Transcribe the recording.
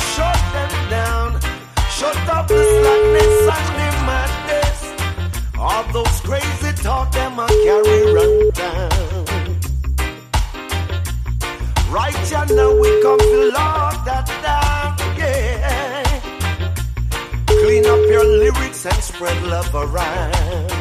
shut them down. Shut up the slackness and the madness. All those crazy talk them a carry round town. Right here now we come to lock that down, yeah. Clean up your lyrics and spread love around.